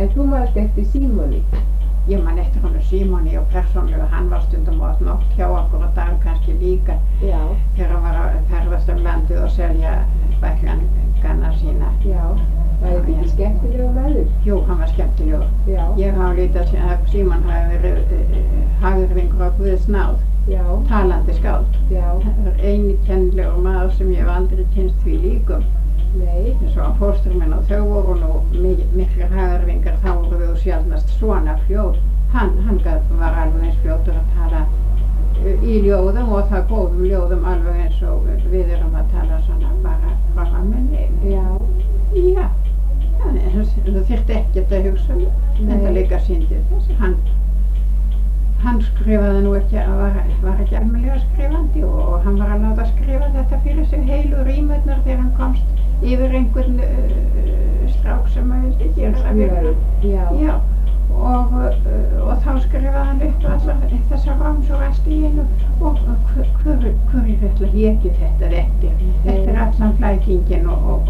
En þú manst eftir Símoni? Ég man eftir honum Símoni og persónulega hann var stundum á nótt hjá okkur og dag kannski líka Já. þegar hann var að ferðast landið og selja bæklingana sína. Já. Var þetta ekki skemmtilegur maður? Jú, hann var skemmtilegur. Já. Ég hafa lítið að Símon hafi verið hagyrðingur á Guðs náð, Já. talandi skáld. Já. Eini kennilegur maður sem ég hef aldrei kynst því líkum. Nei. Eins og fóstrum minn og þau voru nú miklir hagyrðingar, þá voru þau sjaldnast svona fljót. Hann var alveg eins fljótur að tala í ljóðum og það góðum ljóðum alveg eins og við erum að tala svona bara frá hamminni. Já. Já. Það þyrfti ekkert að hugsa en það líka sýndi þess. Hann skrifaði nú ekki, var ekki almennilega skrifandi og hann var að láta skrifa þetta fyrir sig heilu rímurnar þegar hann komst yfir einhvern strák sem hann vildi gera það fyrir. Já. Já. Og þá skrifaði hann upp allar þessar ráms og allt í einu og hverju ætla ekki þetta eftir allan flækingin og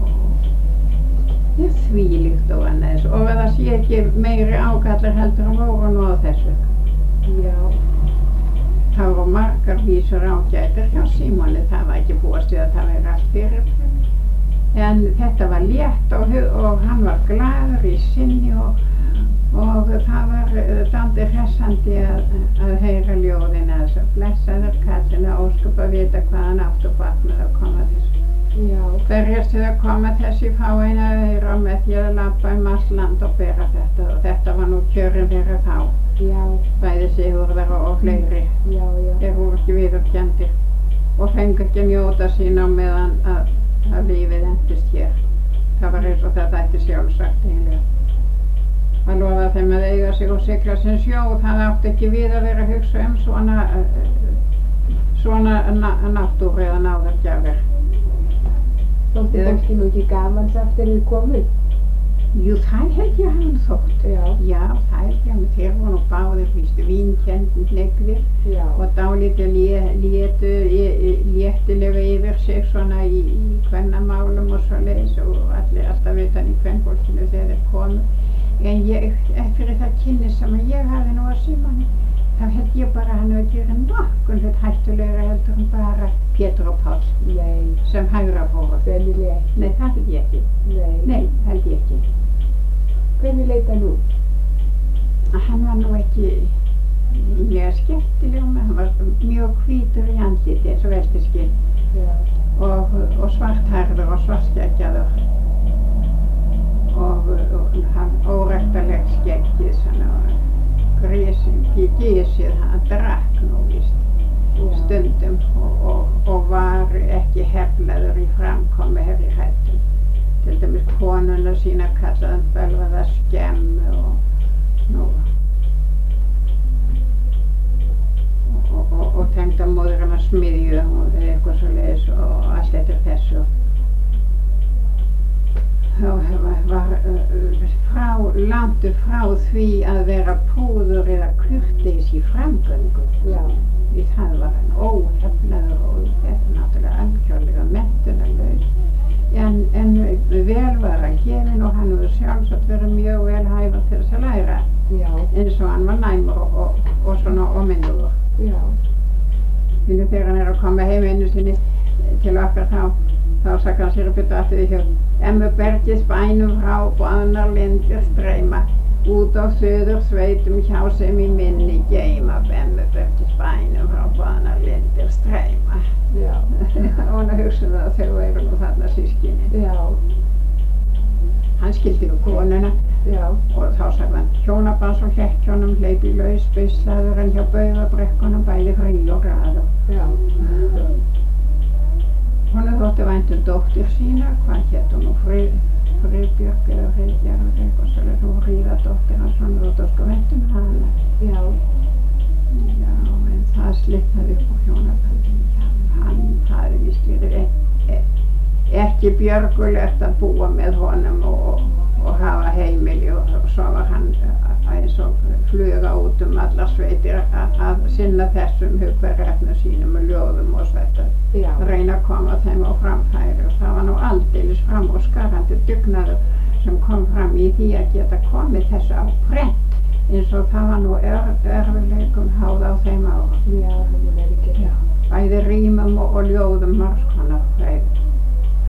þvílíkt og annað og það sé ekki meiri ágallar heldur en voru nú á þessu. Já. Það voru margar vísur ágætar hjá Símoni, það var ekki búist við að það væri allt fyrir. En þetta var létt og hann var glaður í sinni og það var dálítið hressandi að heyra ljóðin þess að blessaður kallinn að ósköp að vita hvað hann átt og bak með að koma þessu. Já. Berjast við að koma þessi fáeina auðra með því að labba allt land og bera þetta og þetta var nú kjörin þeirra þá. Já. Bæði Sigurðar og fleiri. Já. Þeir voru ekki viðurkenndir og fengu ekki að njóta sín á meðan að lífið endist hér. Það var eins og þetta ætti sjálfsagt eiginlega. Að lofa þeim að eiga sig og sigla sinn sjó, það átti ekki við að vera að hugsa svona náttúru eða náðargjafir. Þótti fólki nú ekki gaman samt þegar þið komuð? Jú, það held ég hann þótt. Já. Já, það held ég hann. Þeir voru nú báðir vístu vínkenndir hneggðir og dálítið léttilega yfir sig svona í kvennamálum og svoleiðis og allir alltaf utan í kvennfólkinu þegar þeir komu. En fyrir það kynni sem ég hafði nú að Símoni, þá held ég bara að hann hefði gerð nokkurn hlut hættulegra heldur en bara Pétur og Páll. Nei. Sem hægra fóru. Sennilega ekki. Nei, það held ég ekki. Nei, held ég ekki. Hvernig leit hann út? Hann var nú ekki mjög skemmtilegur með, hann var mjög hvítur í andliti eins og veltiskinn. Já. Og svarthærður og svartskeggjaður. Og hann óræktarlegt skeggið svona gísið, hann drakk nú víst stundum og var ekki heflaður í framkomi herri hættum. Til dæmis konuna sína kallaði hann bölvaða skemmu og tengdamóðir hann að smiðju og eitthvað svoleiðis og allt eftir þessu. Var langt frá því að vera púður eða kurteis í framgöngu. Já. Því það var hann óheflaður og þetta náttúrulega algjörlega menntunarlaus. En vel var hann gefinn og hann hefur sjálfsagt verið mjög vel hæfur til þess að læra. Já. Eins og hann var næmur og svona ómyndugur. Já. Þegar hann að koma heim einu sinni til okkar þá sagði hann sér að byrja aftur í hjá Emmubergis bænum frá báðnar lindir streyma út á söðursveitum hjá sem í minni geyma Emmubergis bænum frá báðnar lindir streyma. Já. Og hann hugsaði að þau væru nú þarna systkinin. Já. Hann skildi við konuna. Já. Og þá sagði hann hjónabans og hlekkjónum hleypi laus beislaður en hjá baugabrekkunum bæði frí og graður. Já. Hún þótti vænt dóttir sína, hvað hét hún nú, Friðbjörg eða Friðgerður eitthvað svolítið, hún Fríðadóttir hans, hún þótti sko vænt hana. Já. Já, en það slitnaði upp á hjónabandinu. Hann hafði víst verið ekki björgulegt að búa með honum og hafa heimili og svo var hann eins og fluga út allar sveitir að sinna þessum hugverkefnum sínum og ljóðum og þetta. Reyna að koma þeim á framfæri og það var nú aldeilis framúrskarandi dugnaður sem kom fram í því að geta komið þessu á prent eins og það var nú erfiðleikum háð á þeim árum. Já, hún er ekki. Já, bæði rímum og ljóðum margs konar fræði.